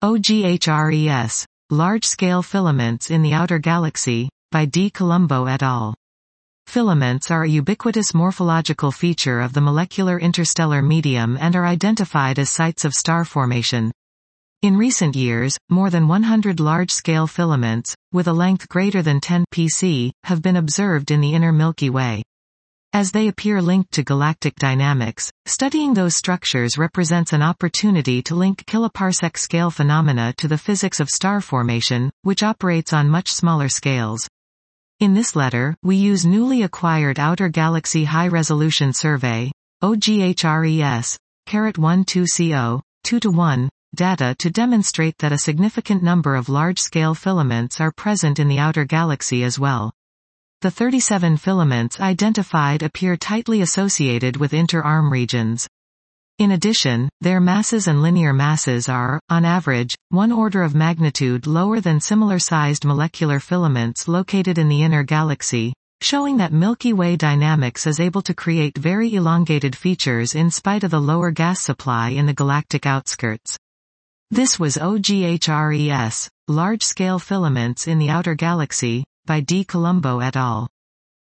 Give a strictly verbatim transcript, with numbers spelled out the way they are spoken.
OGHRES, Large-Scale Filaments in the Outer Galaxy, by D. Colombo et al. Filaments are a ubiquitous morphological feature of the molecular interstellar medium and are identified as sites of star formation. In recent years, more than one hundred large-scale filaments, with a length greater than ten P C, have been observed in the inner Milky Way. As they appear linked to galactic dynamics, studying those structures represents an opportunity to link kiloparsec-scale phenomena to the physics of star formation, which operates on much smaller scales. In this letter, we use newly acquired Outer Galaxy High-Resolution Survey, OGHRES, one two C O, two to one, data to demonstrate that a significant number of large-scale filaments are present in the outer galaxy as well. The thirty-seven filaments identified appear tightly associated with inter-arm regions. In addition, their masses and linear masses are, on average, one order of magnitude lower than similar-sized molecular filaments located in the inner galaxy, showing that Milky Way dynamics is able to create very elongated features in spite of the lower gas supply in the galactic outskirts. This was OGHRES, Large-Scale Filaments in the Outer Galaxy, by D. Colombo et al.